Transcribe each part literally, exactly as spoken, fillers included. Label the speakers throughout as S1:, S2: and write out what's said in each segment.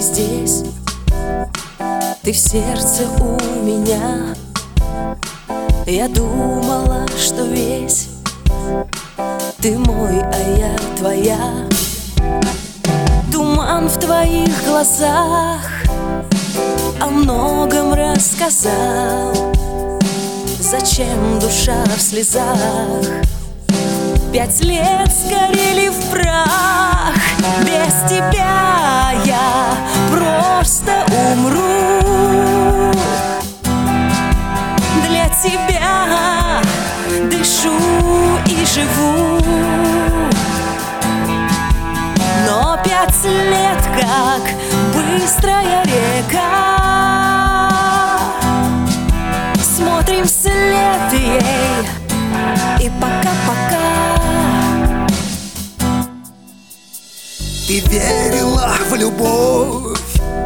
S1: здесь, ты в сердце у меня. Я думала, что весь ты мой, а я твоя. Туман в твоих глазах о многом рассказал. Зачем душа в слезах? Пять лет сгорели в прах. Без тебя я просто умру. Для тебя дышу и живу. Но пять лет, как быстрая река, смотрим вслед ей, и пока-пока.
S2: Ты верила в любовь,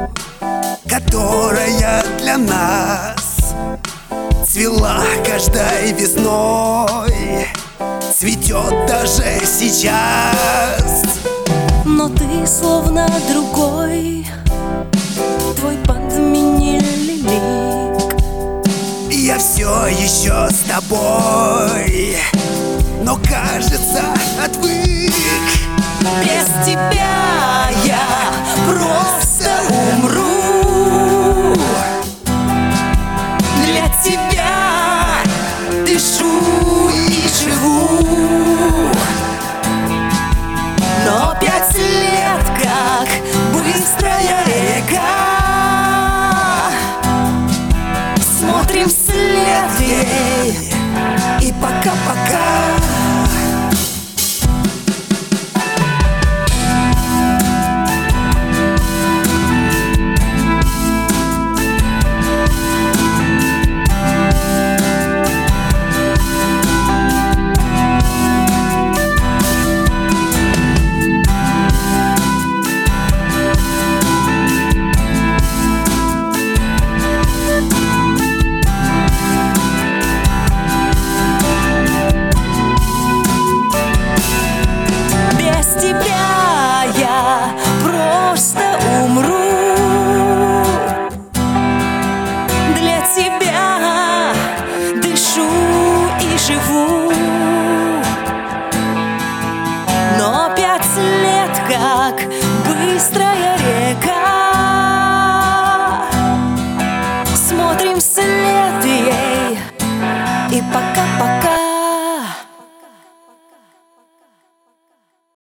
S2: которая для нас цвела каждой весной, цветет даже сейчас.
S1: Но ты словно другой, твой подменили лик.
S2: Я все еще с тобой, но кажется, отвык.
S1: Без тебя я просто умру. Для тебя дышу и живу. Но пять лет, как быстрая река, смотрим вслед ей, и пока-пока. Живу. Но пять лет, как быстрая река, смотрим вслед ей, и пока-пока.